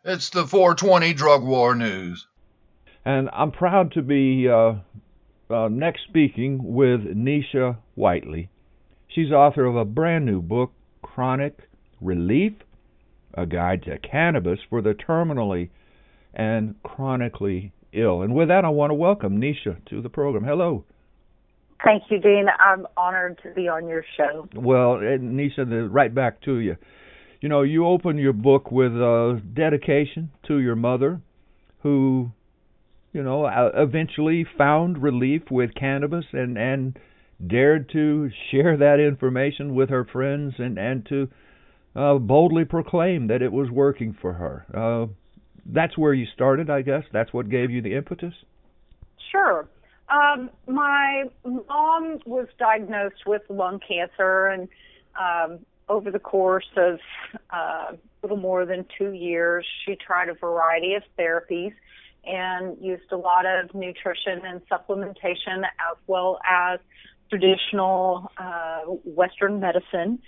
It's the 420 Drug War News. And I'm proud to be next speaking with Nisha Whiteley. She's author of a brand new book, Chronic Relief, a guide to cannabis for the terminally and chronically ill. And with that, I want to welcome Nisha to the program. Hello. Thank you, Dean. I'm honored to be on your show. Well, Nisha, right back to you. You know, you open your book with a dedication to your mother who, you know, eventually found relief with cannabis and dared to share that information with her friends and to boldly proclaim that it was working for her. That's where you started, I guess. That's what gave you the impetus? Sure. My mom was diagnosed with lung cancer, and over the course of a little more than 2 years, she tried a variety of therapies and used a lot of nutrition and supplementation as well as traditional Western medicine.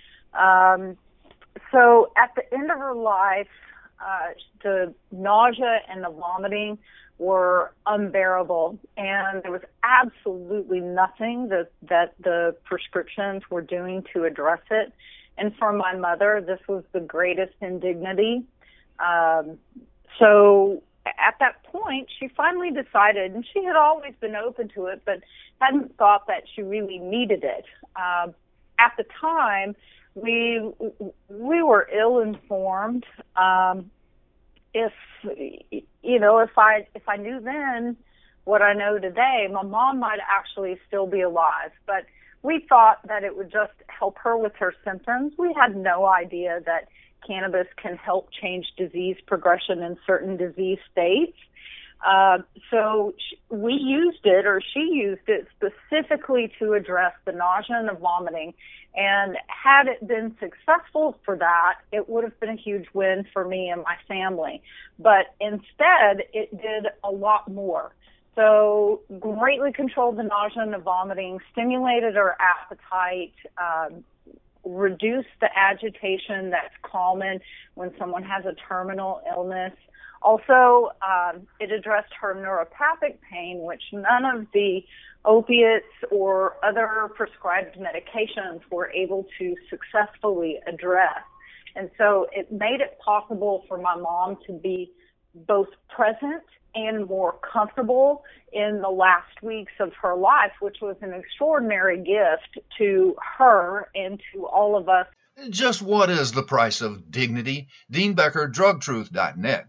So at the end of her life, the nausea and the vomiting were unbearable, and there was absolutely nothing that the prescriptions were doing to address it. And for my mother, this was the greatest indignity. So at that point, she finally decided, and she had always been open to it, but hadn't thought that she really needed it. At the time, we were ill-informed. If I knew then what I know today, my mom might actually still be alive. But we thought that it would just help her with her symptoms. We had no idea that cannabis can help change disease progression in certain disease states. So we used it, or she used it, specifically to address the nausea and the vomiting. And had it been successful for that, it would have been a huge win for me and my family. But instead, it did a lot more. So greatly controlled the nausea and the vomiting, stimulated our appetite, reduced the agitation that's common when someone has a terminal illness. Also, it addressed her neuropathic pain, which none of the opiates or other prescribed medications were able to successfully address. And so it made it possible for my mom to be both present and more comfortable in the last weeks of her life, which was an extraordinary gift to her and to all of us. Just what is the price of dignity? Dean Becker, drugtruth.net.